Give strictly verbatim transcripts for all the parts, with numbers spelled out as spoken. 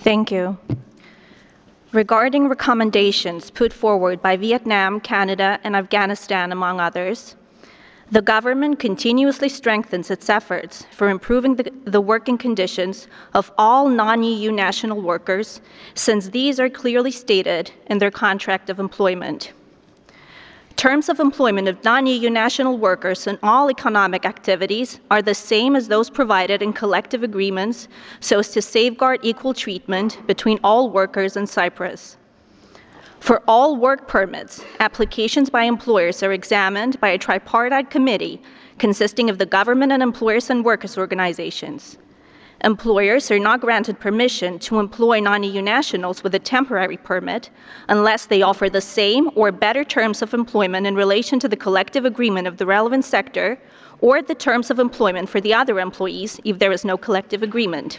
Thank you. Regarding recommendations put forward by Vietnam, Canada, and Afghanistan, among others, the government continuously strengthens its efforts for improving the, the working conditions of all non-E U national workers, since these are clearly stated in their contract of employment. Terms of employment of non-E U national workers in all economic activities are the same as those provided in collective agreements so as to safeguard equal treatment between all workers in Cyprus. For all work permits, applications by employers are examined by a tripartite committee consisting of the government and employers and workers' organizations. Employers are not granted permission to employ non-E U nationals with a temporary permit unless they offer the same or better terms of employment in relation to the collective agreement of the relevant sector or the terms of employment for the other employees if there is no collective agreement.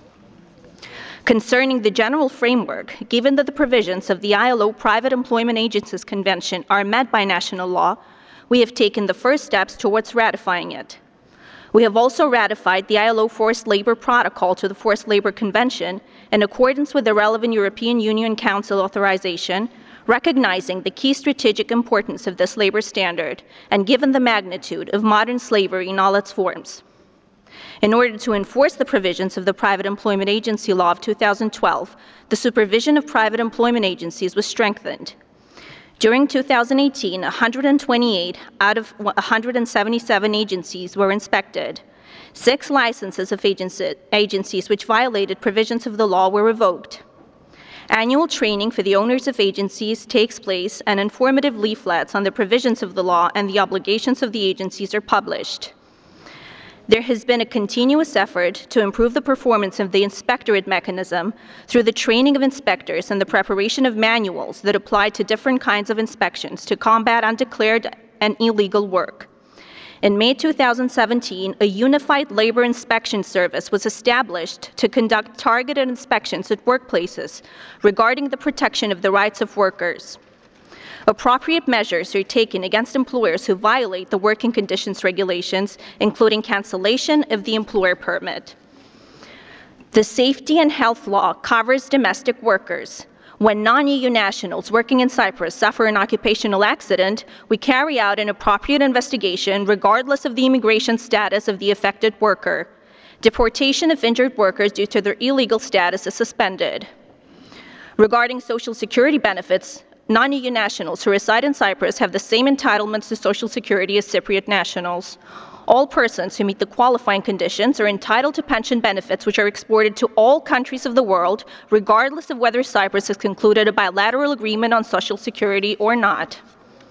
Concerning the general framework, given that the provisions of the I L O Private Employment Agencies Convention are met by national law, we have taken the first steps towards ratifying it. We have also ratified the I L O Forced Labor Protocol to the Forced Labor Convention in accordance with the relevant European Union Council authorization, recognizing the key strategic importance of this labor standard and given the magnitude of modern slavery in all its forms. In order to enforce the provisions of the Private Employment Agency Law of two thousand twelve, the supervision of private employment agencies was strengthened. During two thousand eighteen, one hundred twenty-eight out of one hundred seventy-seven agencies were inspected. Six licenses of agency, agencies which violated provisions of the law were revoked. Annual training for the owners of agencies takes place, and informative leaflets on the provisions of the law and the obligations of the agencies are published. There has been a continuous effort to improve the performance of the inspectorate mechanism through the training of inspectors and the preparation of manuals that apply to different kinds of inspections to combat undeclared and illegal work. In May two thousand seventeen, a unified labor inspection service was established to conduct targeted inspections at workplaces regarding the protection of the rights of workers. Appropriate measures are taken against employers who violate the working conditions regulations, including cancellation of the employer permit. The safety and health law covers domestic workers. When non-E U nationals working in Cyprus suffer an occupational accident, we carry out an appropriate investigation regardless of the immigration status of the affected worker. Deportation of injured workers due to their illegal status is suspended. Regarding Social Security benefits, non-E U nationals who reside in Cyprus have the same entitlements to Social Security as Cypriot nationals. All persons who meet the qualifying conditions are entitled to pension benefits which are exported to all countries of the world, regardless of whether Cyprus has concluded a bilateral agreement on Social Security or not.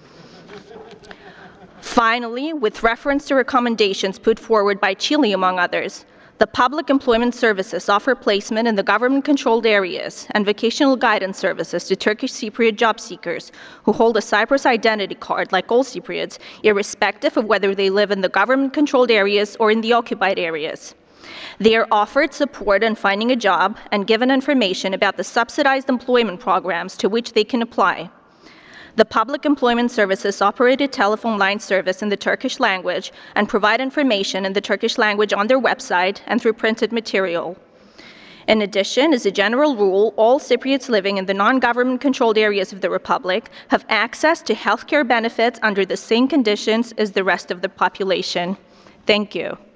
Finally, with reference to recommendations put forward by Chile, among others, the public employment services offer placement in the government-controlled areas and vocational guidance services to Turkish Cypriot job seekers who hold a Cyprus identity card like all Cypriots, irrespective of whether they live in the government-controlled areas or in the occupied areas. They are offered support in finding a job and given information about the subsidized employment programs to which they can apply. The public employment services operate a telephone line service in the Turkish language and provide information in the Turkish language on their website and through printed material. In addition, as a general rule, all Cypriots living in the non-government controlled areas of the Republic have access to healthcare benefits under the same conditions as the rest of the population. Thank you.